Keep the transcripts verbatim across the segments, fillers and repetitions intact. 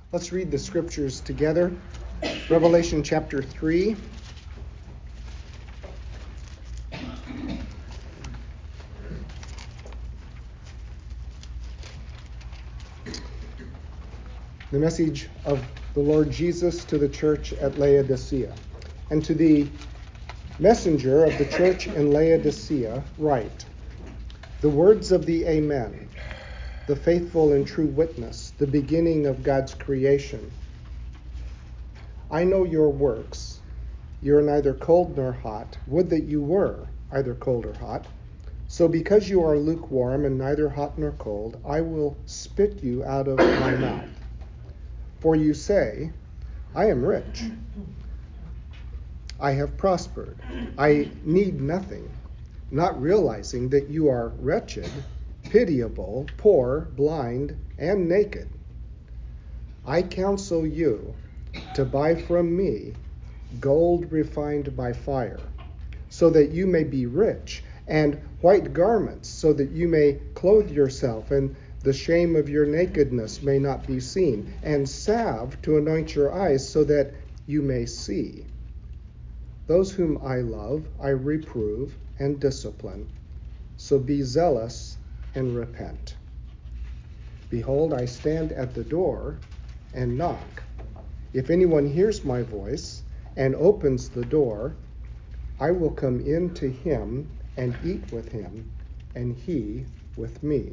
Let's read the scriptures together. Revelation chapter three. The message of the Lord Jesus to the church at Laodicea. And to the messenger of the church in Laodicea write, the words of the Amen, the faithful and true witness, the beginning of God's creation. I know your works. You are neither cold nor hot. Would that you were either cold or hot. So because you are lukewarm and neither hot nor cold, I will spit you out of my mouth. For you say, I am rich. I have prospered. I need nothing, not realizing that you are wretched, pitiable, poor, blind, and naked. I counsel you to buy from me gold refined by fire, so that you may be rich, and white garments, so that you may clothe yourself, and the shame of your nakedness may not be seen, and salve to anoint your eyes, so that you may see. Those whom I love, I reprove and discipline. So be zealous and repent. Behold, I stand at the door and knock. If anyone hears my voice and opens the door, I will come in to him and eat with him, and he with me.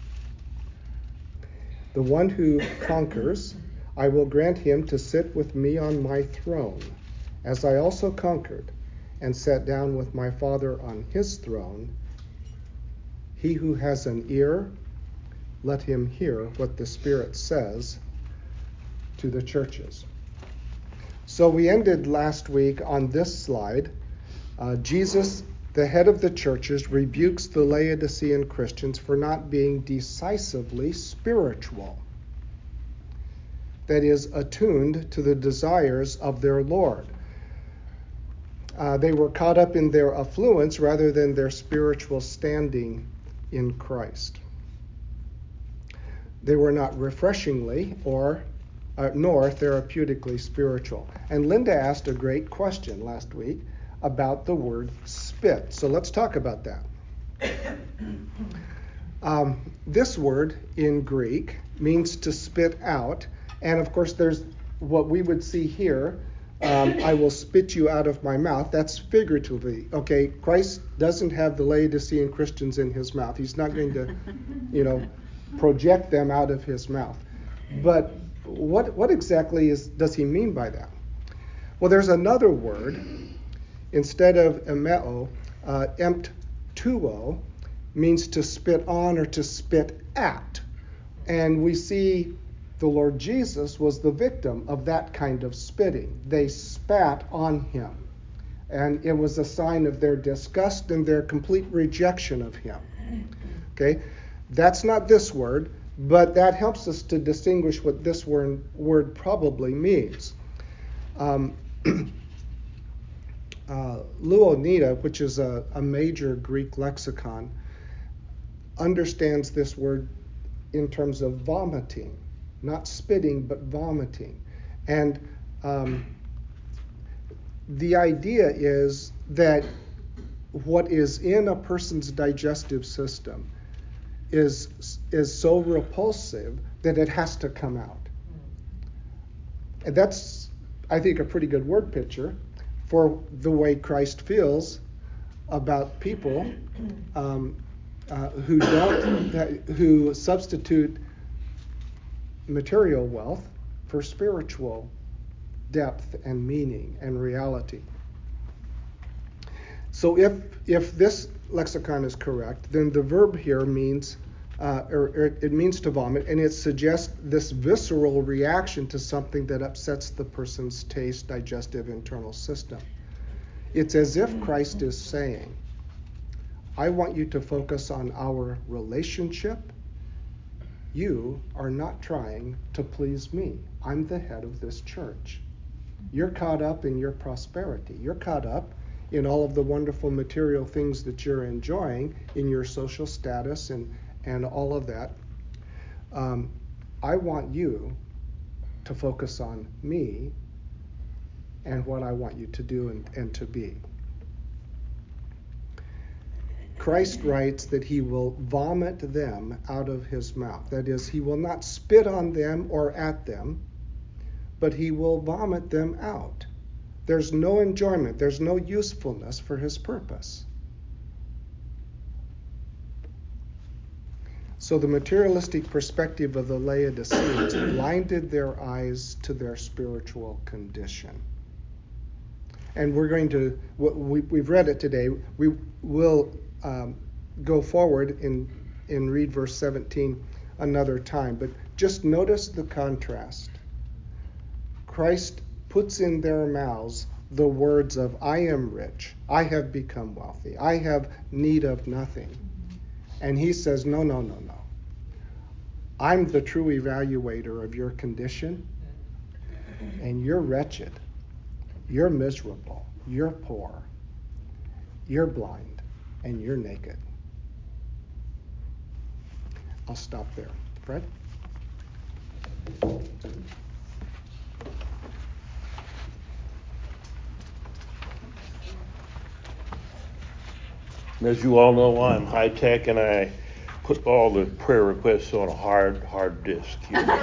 The one who conquers, I will grant him to sit with me on my throne, as I also conquered and sat down with my Father on his throne. He who has an ear, let him hear what the Spirit says to the churches. So we ended last week on this slide. Uh, Jesus, the head of the churches, rebukes the Laodicean Christians for not being decisively spiritual. That is, attuned to the desires of their Lord. Uh, they were caught up in their affluence rather than their spiritual standing in Christ. They were not refreshingly or uh, nor therapeutically spiritual. And Linda asked a great question last week about the word spit. So let's talk about that. Um, this word in Greek means to spit out. And of course, there's what we would see here. Um, I will spit you out of my mouth. That's figuratively. Okay, Christ doesn't have the Laodicean Christians in his mouth. He's not going to, you know, project them out of his mouth. But what what exactly is does he mean by that? Well, there's another word. Instead of emeo, uh, emptuo means to spit on or to spit at. And we see the Lord Jesus was the victim of that kind of spitting. They spat on him. And it was a sign of their disgust and their complete rejection of him. Okay? That's not this word, but that helps us to distinguish what this word, word probably means. Um, Uh, Louw-Nida, which is a, a major Greek lexicon, understands this word in terms of vomiting, not spitting, but vomiting. And um, the idea is that what is in a person's digestive system is, is so repulsive that it has to come out. And that's, I think, a pretty good word picture for the way Christ feels about people um, uh, who don't, uh, who substitute material wealth for spiritual depth and meaning and reality. So if if this lexicon is correct, then the verb here means, uh, or, or it means to vomit, and it suggests this visceral reaction to something that upsets the person's taste, digestive, internal system. It's as if Christ is saying, I want you to focus on our relationship. You are not trying to please me. I'm the head of this church. You're caught up in your prosperity. You're caught up in all of the wonderful material things that you're enjoying, in your social status and, and all of that. Um, I want you to focus on me and what I want you to do and, and to be. Christ writes that he will vomit them out of his mouth. That is, he will not spit on them or at them, but he will vomit them out. There's no enjoyment, there's no usefulness for his purpose. So the materialistic perspective of the Laodiceans blinded their eyes to their spiritual condition. And we're going to, we, we've read it today, we will um, go forward in, and read verse seventeen another time. But just notice the contrast. Christ puts in their mouths the words of, I am rich, I have become wealthy, I have need of nothing. And he says, no, no, no, no. I'm the true evaluator of your condition, and you're wretched, you're miserable, you're poor, you're blind, and you're naked. I'll stop there. Fred? As you all know, I'm high tech, and I put all the prayer requests on a hard, hard disk.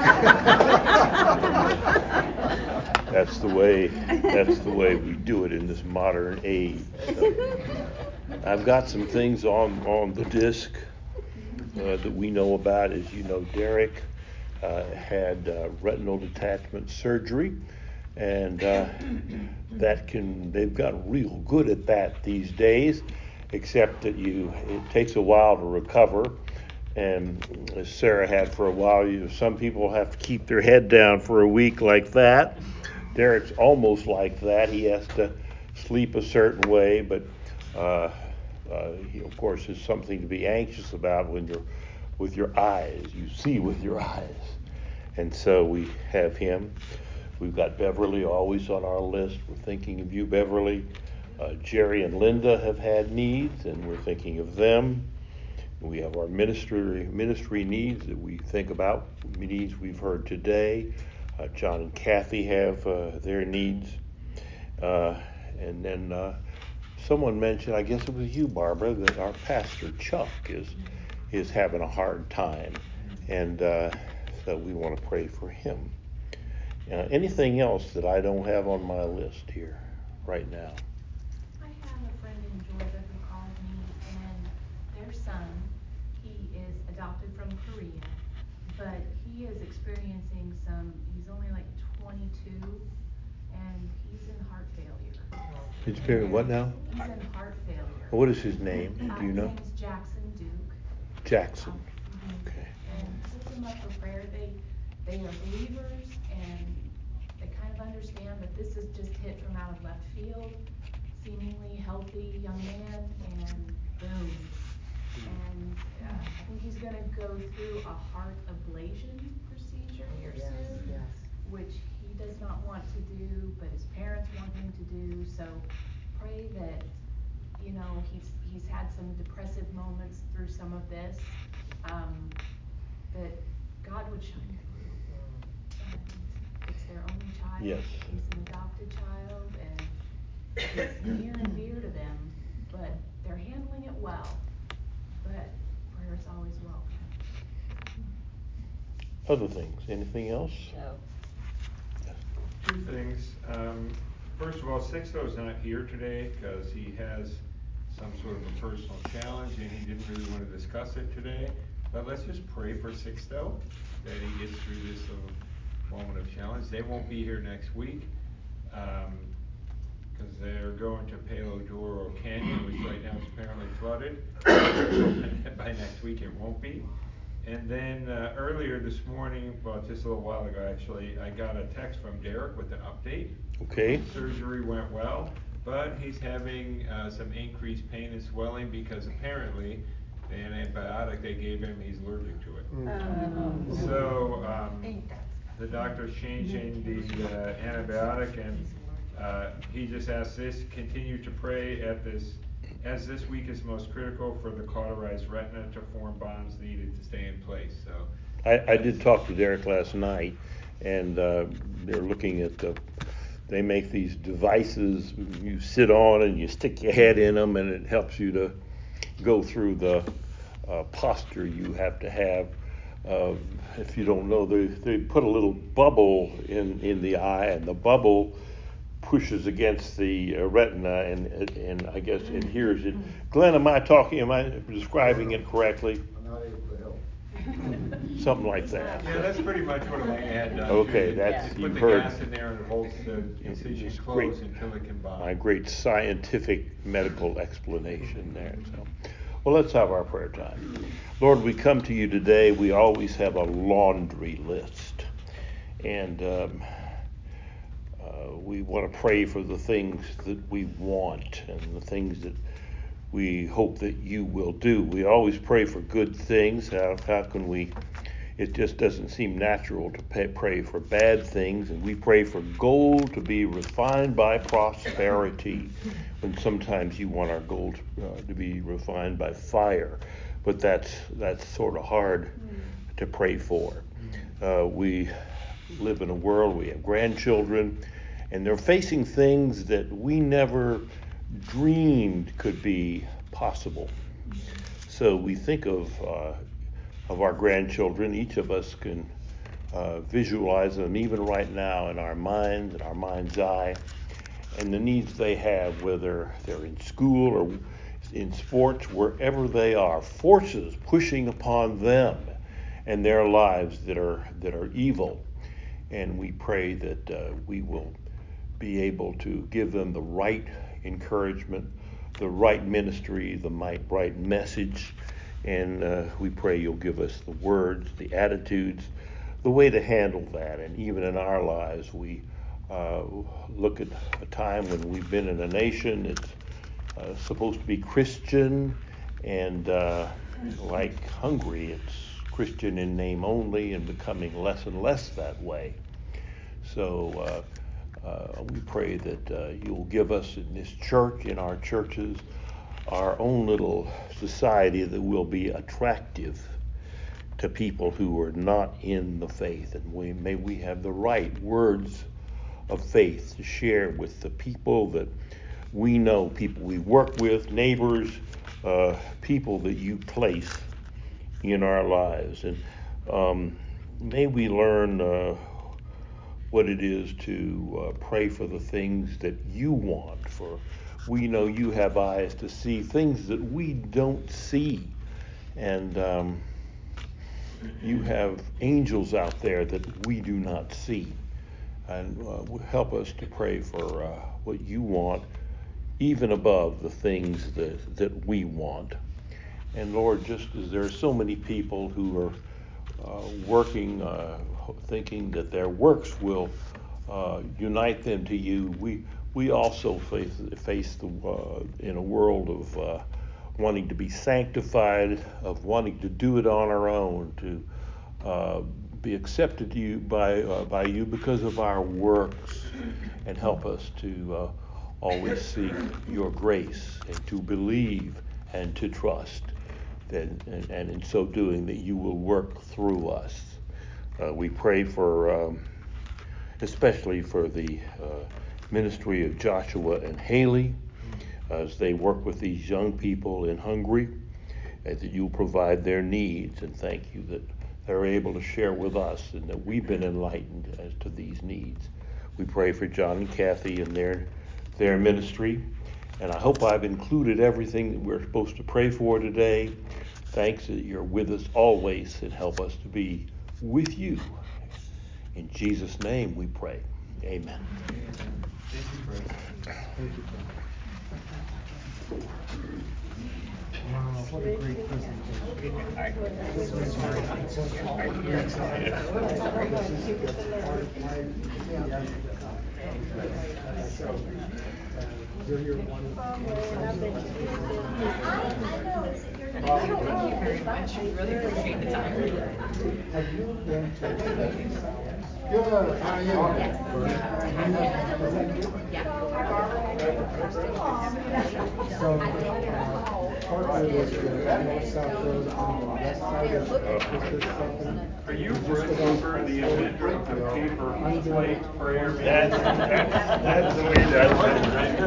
That's the way. That's the way we do it in this modern age. So I've got some things on on the disk uh, that we know about. As you know, Derek uh, had uh, retinal detachment surgery, and uh, that can. They've got real good at that these days. Except that you, it takes a while to recover, and as Sarah had for a while, you, some people have to keep their head down for a week like that. Derek's almost like that. He has to sleep a certain way, but uh, uh, he, of course, is something to be anxious about when you're with your eyes. You see with your eyes, and so we have him. We've got Beverly always on our list. We're thinking of you, Beverly. Uh, Jerry and Linda have had needs, and we're thinking of them. We have our ministry ministry needs that we think about, needs we've heard today. Uh, John and Kathy have uh, their needs. Uh, and then uh, someone mentioned, I guess it was you, Barbara, that our pastor Chuck is is having a hard time. And uh, so we want to pray for him. Uh, anything else that I don't have on my list here right now? A friend in Georgia who called me, and their son, he is adopted from Korea, but he is experiencing some, he's only like twenty-two, and he's in heart failure. He's experiencing what now? He's in heart failure. What is his name? Uh, Do you his know? name is Jackson Duke. Jackson. Um, mhm. Okay. And hold him up for prayer. They, they are believers, and they kind of understand, but this is just hit from out of left field. Seemingly healthy young man, and boom. And uh, I think he's going to go through a heart ablation procedure here yes, soon, yes. which he does not want to do, but his parents want him to do. So pray that, you know, he's he's had some depressive moments through some of this, um, that God would shine through. And it's their only child. Yes. He's an adopted child, and it's near and dear to them, but they're handling it well. But prayer is always welcome. Other things. Anything else? No. Two things. Um, first of all, Sixto's not here today because he has some sort of a personal challenge and he didn't really want to discuss it today. But let's just pray for Sixto that he gets through this little moment of challenge. They won't be here next week. Um, because they're going to Palo Duro Canyon, which right now is apparently flooded. By next week it won't be. And then uh, earlier this morning, well, just a little while ago actually, I got a text from Derek with an update. Okay. Surgery went well, but he's having uh, some increased pain and swelling because apparently the antibiotic they gave him, he's allergic to it. Mm. So um, the doctor's changing the uh, antibiotic, and uh, he just asked this, continue to pray at this, as this week is most critical for the cauterized retina to form bonds needed to stay in place. So I, I did talk to Derek last night, and uh, they're looking at the. They make these devices you sit on and you stick your head in them, and it helps you to go through the uh, posture you have to have. Uh, if you don't know, they, they put a little bubble in, in the eye, and the bubble pushes against the uh, retina, and and I guess adheres it. Glenn, am I talking? Am I describing it correctly? I'm not able to help. Something like that. Yeah, that's pretty much what my ad does. Okay, You- that's- you you've put the heard- gas in there and it holds the incision It's closed great. until it can bond. My great scientific medical explanation there. So, well, let's have our prayer time. Lord, we come to you today. We always have a laundry list, and um, uh, we want to pray for the things that we want and the things that we hope that you will do. We always pray for good things. How, how can we? It just doesn't seem natural to pay, pray for bad things, and we pray for gold to be refined by prosperity, when sometimes you want our gold uh, to be refined by fire, but that's that's sort of hard to pray for. Uh, we live in a world, we have grandchildren, and they're facing things that we never dreamed could be possible. So we think of uh, of our grandchildren. Each of us can uh, visualize them even right now in our minds, in our mind's eye, and the needs they have, whether they're in school or in sports, wherever they are, forces pushing upon them and their lives that are that are evil. And we pray that uh, we will be able to give them the right encouragement, the right ministry, the right message, and uh, we pray you'll give us the words, the attitudes, the way to handle that. And even in our lives, we uh, look at a time when we've been in a nation that's uh, supposed to be Christian, and uh, like Hungary, it's Christian in name only and becoming less and less that way. So uh, uh, we pray that uh, you'll give us in this church, in our churches, our own little society that will be attractive to people who are not in the faith. And we, may we have the right words of faith to share with the people that we know, people we work with, neighbors, uh, people that you place in our lives. And um, may we learn uh, what it is to uh, pray for the things that you want. For we know you have eyes to see things that we don't see. And um, you have angels out there that we do not see. And uh, help us to pray for uh, what you want, even above the things that, that we want. And Lord, just as there are so many people who are uh, working, uh, thinking that their works will uh, unite them to you, we we also face, face the uh, in a world of uh, wanting to be sanctified, of wanting to do it on our own, to uh, be accepted to you by uh, by you because of our works, and help us to uh, always seek your grace and to believe and to trust that, and, and in so doing, that you will work through us. Uh, we pray for, um, especially for the uh, ministry of Joshua and Haley as they work with these young people in Hungary, and that you'll provide their needs, and thank you that they're able to share with us and that we've been enlightened as to these needs. We pray for John and Kathy and their their ministry, and I hope I've included everything that we're supposed to pray for today. Thanks that you're with us always, and help us to be with you. In Jesus' name we pray. Amen. Thank you, Fred. Thank you, Frank. Wow, what a great presentation. This was very successful. This is part of my enthusiasm to come. So, uh, you're here one of Thank you very much. We really appreciate the time. Have you been to Puget Sound? Good. How are you? Is that you? So, uh, partly is the north-south road on the west side of is this something? Are you Brett Cooper, the inventor of the paper Late prayer. That's, that's, that's the way that's